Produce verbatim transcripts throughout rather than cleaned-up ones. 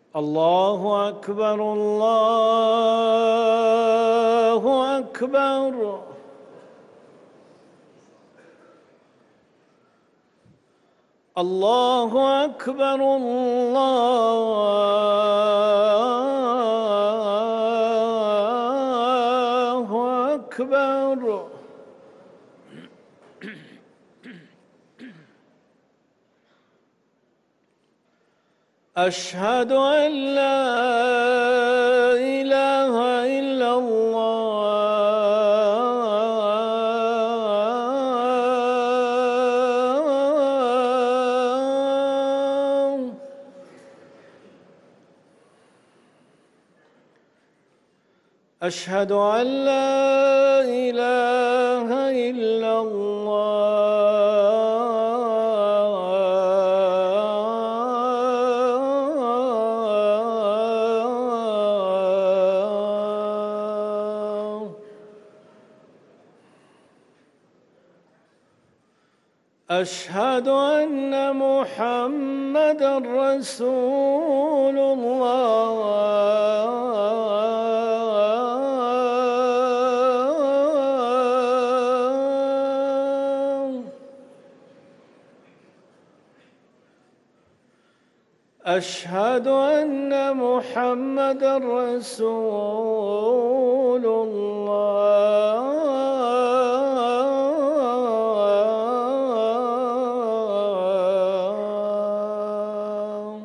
الله أكبر الله أكبر. الله أكبر الله أكبر. أشهد أن لا إله إلا الله. أشهد أن لا إله إلا الله. أشهد أن محمدًا رسول الله. أشهد أن محمدًا رسول الله.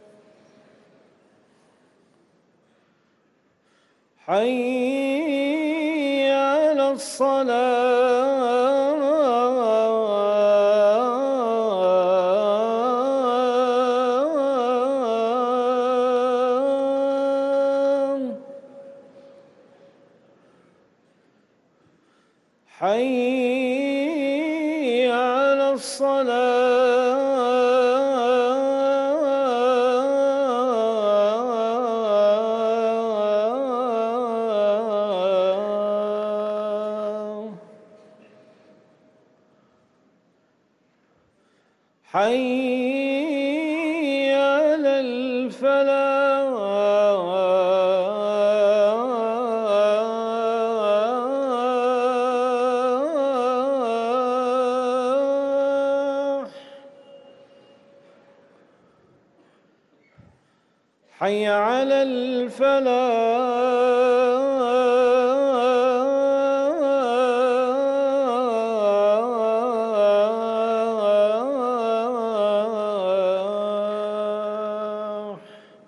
حي على الصلاة. حي على الصلاة. حي على الفلاح. حي على الفلاح.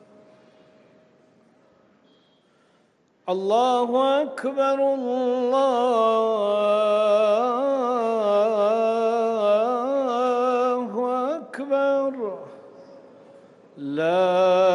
الله أكبر الله أكبر. لا